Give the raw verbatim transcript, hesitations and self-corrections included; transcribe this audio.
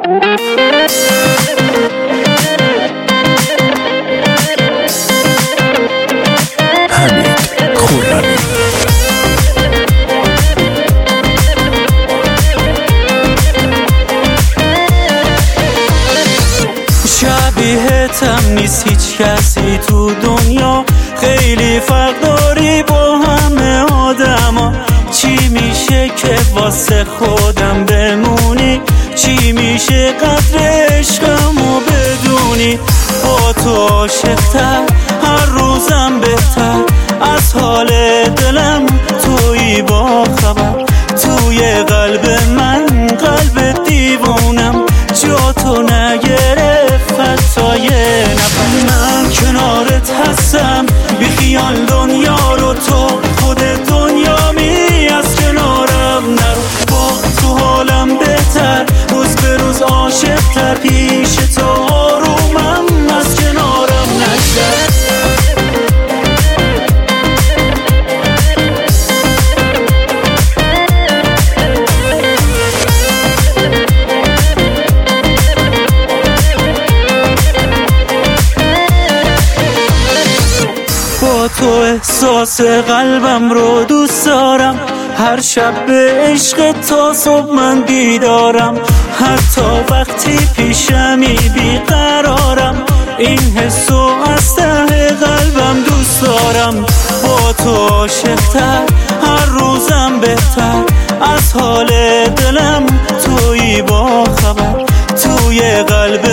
شبیهتم نیست هیچ کسی تو دنیا، خیلی فرق داری با همه آدما. چی میشه که واسه خودم بمونی؟ چی میشه قدر عشقمو بدونی؟ با تو عاشق‌تر، هر روزم بهتر، از حال دلم تویی با خبر. توی قلب من قلب دیوونم، جا تو نگرفت حتی یه نفر. من کنارت هستم بی خیال دنیا رو، تو خود دنیا می از کنارم نرو. با تو حالم بهتر، روز به روز عاشق‌تر، پیش تو آرومم، از کنارم نگذر. با تو احساس قلبم رو دوست دارم، هر شب به عشق تا صبح من بیدارم. حتی وقتی پیشمی بیقرارم، این حسو از ته قلبم دوست دارم. با تو عاشق‌تر، هر روزم بهتر، از حال دلم تویی با خبر. توی قلب